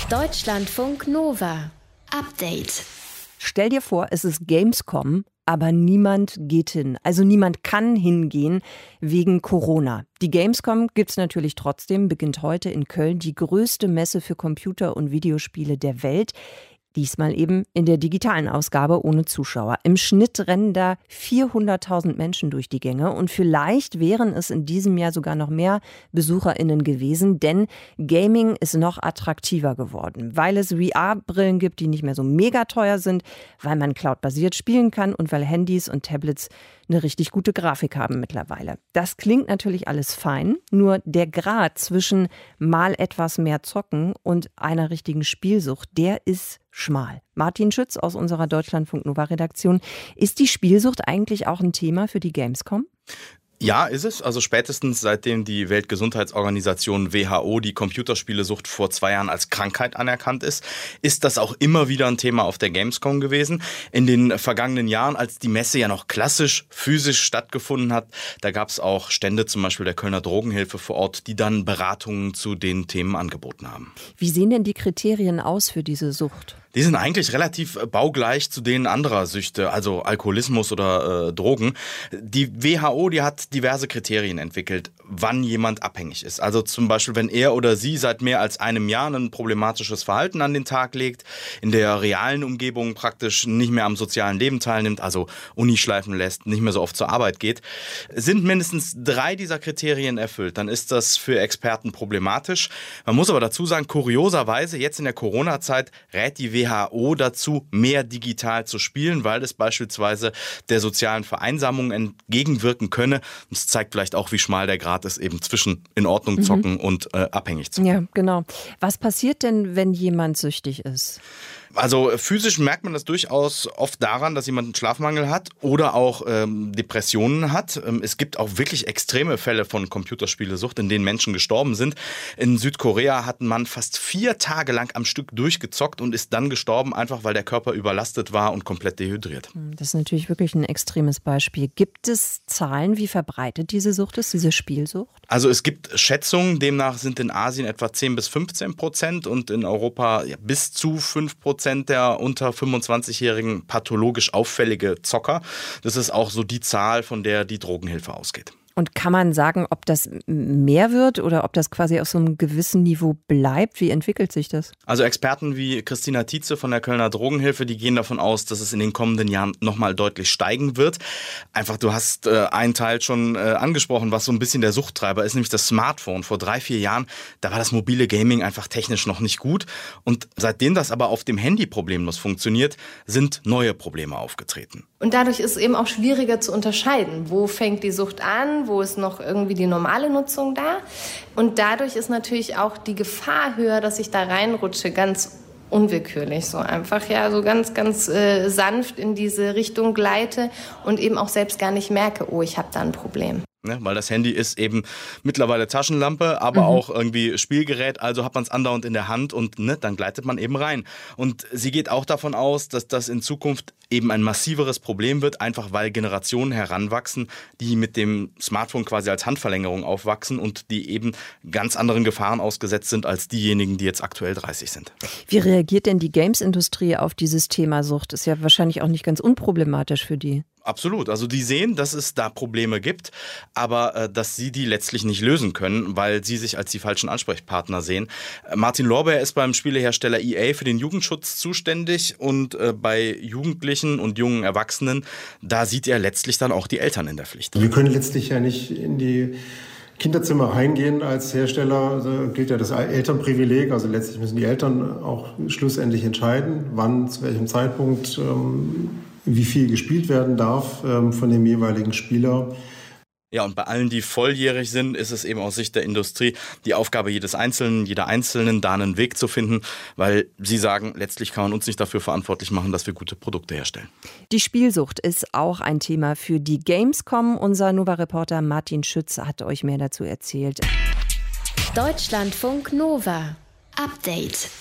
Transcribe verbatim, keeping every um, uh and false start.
Deutschlandfunk Nova. Update. Stell dir vor, es ist Gamescom, aber niemand geht hin. Also niemand kann hingehen wegen Corona. Die Gamescom gibt's natürlich trotzdem, beginnt heute in Köln, die größte Messe für Computer- und Videospiele der Welt. Diesmal eben in der digitalen Ausgabe ohne Zuschauer. Im Schnitt rennen da vierhunderttausend Menschen durch die Gänge und vielleicht wären es in diesem Jahr sogar noch mehr BesucherInnen gewesen, denn Gaming ist noch attraktiver geworden, weil es V R-Brillen gibt, die nicht mehr so mega teuer sind, weil man cloudbasiert spielen kann und weil Handys und Tablets eine richtig gute Grafik haben mittlerweile. Das klingt natürlich alles fein, nur der Grad zwischen mal etwas mehr zocken und einer richtigen Spielsucht, der ist schmal. Martin Schütz aus unserer Deutschlandfunk Nova Redaktion. Ist die Spielsucht eigentlich auch ein Thema für die Gamescom? Ja, ist es. Also spätestens seitdem die Weltgesundheitsorganisation W H O die Computerspielesucht vor zwei Jahren als Krankheit anerkannt ist, ist das auch immer wieder ein Thema auf der Gamescom gewesen. In den vergangenen Jahren, als die Messe ja noch klassisch physisch stattgefunden hat, da gab es auch Stände, zum Beispiel der Kölner Drogenhilfe vor Ort, die dann Beratungen zu den Themen angeboten haben. Wie sehen denn die Kriterien aus für diese Sucht? Die sind eigentlich relativ baugleich zu denen anderer Süchte, also Alkoholismus oder äh, Drogen. Die W H O, die hat diverse Kriterien entwickelt, wann jemand abhängig ist. Also zum Beispiel, wenn er oder sie seit mehr als einem Jahr ein problematisches Verhalten an den Tag legt, in der realen Umgebung praktisch nicht mehr am sozialen Leben teilnimmt, also Uni schleifen lässt, nicht mehr so oft zur Arbeit geht, sind mindestens drei dieser Kriterien erfüllt. Dann ist das für Experten problematisch. Man muss aber dazu sagen, kurioserweise, jetzt in der Corona-Zeit rät die W H O dazu, mehr digital zu spielen, weil es beispielsweise der sozialen Vereinsamung entgegenwirken könne. Das zeigt vielleicht auch, wie schmal der Grad ist, eben zwischen in Ordnung zocken mhm. und äh, abhängig zocken. Ja, genau. Was passiert denn, wenn jemand süchtig ist? Also physisch merkt man das durchaus oft daran, dass jemand einen Schlafmangel hat oder auch ähm, Depressionen hat. Ähm, es gibt auch wirklich extreme Fälle von Computerspielesucht, in denen Menschen gestorben sind. In Südkorea hat ein Mann fast vier Tage lang am Stück durchgezockt und ist dann gestorben, einfach weil der Körper überlastet war und komplett dehydriert. Das ist natürlich wirklich ein extremes Beispiel. Gibt es Zahlen, wie verbreitet diese Sucht ist, diese Spielsucht? Also es gibt Schätzungen, demnach sind in Asien etwa zehn bis fünfzehn Prozent und in Europa ja, bis zu fünf Prozent der unter fünfundzwanzigjährigen pathologisch auffällige Zocker. Das ist auch so die Zahl, von der die Drogenhilfe ausgeht. Und kann man sagen, ob das mehr wird oder ob das quasi auf so einem gewissen Niveau bleibt? Wie entwickelt sich das? Also Experten wie Christina Tietze von der Kölner Drogenhilfe, die gehen davon aus, dass es in den kommenden Jahren nochmal deutlich steigen wird. Einfach, du hast äh, einen Teil schon äh, angesprochen, was so ein bisschen der Suchttreiber ist, nämlich das Smartphone. Vor drei, vier Jahren, da war das mobile Gaming einfach technisch noch nicht gut. Und seitdem das aber auf dem Handy problemlos funktioniert, sind neue Probleme aufgetreten. Und dadurch ist es eben auch schwieriger zu unterscheiden, wo fängt die Sucht an, wo ist noch irgendwie die normale Nutzung da. Und dadurch ist natürlich auch die Gefahr höher, dass ich da reinrutsche, ganz unwillkürlich, so einfach, ja, so ganz, ganz äh, sanft in diese Richtung gleite und eben auch selbst gar nicht merke, oh, ich habe da ein Problem. Ne, weil das Handy ist eben mittlerweile Taschenlampe, aber mhm. auch irgendwie Spielgerät, also hat man es andauernd in der Hand und ne, dann gleitet man eben rein. Und sie geht auch davon aus, dass das in Zukunft eben ein massiveres Problem wird, einfach weil Generationen heranwachsen, die mit dem Smartphone quasi als Handverlängerung aufwachsen und die eben ganz anderen Gefahren ausgesetzt sind als diejenigen, die jetzt aktuell dreißig sind. Wie reagiert denn die Games-Industrie auf dieses Thema Sucht? Ist ja wahrscheinlich auch nicht ganz unproblematisch für die. Absolut. Also die sehen, dass es da Probleme gibt, aber äh, dass sie die letztlich nicht lösen können, weil sie sich als die falschen Ansprechpartner sehen. Äh, Martin Lorbeer ist beim Spielehersteller E A für den Jugendschutz zuständig und äh, bei Jugendlichen und jungen Erwachsenen, da sieht er letztlich dann auch die Eltern in der Pflicht. Wir können letztlich ja nicht in die Kinderzimmer reingehen als Hersteller, also gilt ja das Elternprivileg, also letztlich müssen die Eltern auch schlussendlich entscheiden, wann, zu welchem Zeitpunkt, ähm, wie viel gespielt werden darf ähm, von dem jeweiligen Spieler. Ja, und bei allen, die volljährig sind, ist es eben aus Sicht der Industrie die Aufgabe jedes Einzelnen, jeder Einzelnen, da einen Weg zu finden, weil sie sagen, letztlich kann man uns nicht dafür verantwortlich machen, dass wir gute Produkte herstellen. Die Spielsucht ist auch ein Thema für die Gamescom. Unser Nova-Reporter Martin Schütz hat euch mehr dazu erzählt. Deutschlandfunk Nova. Update.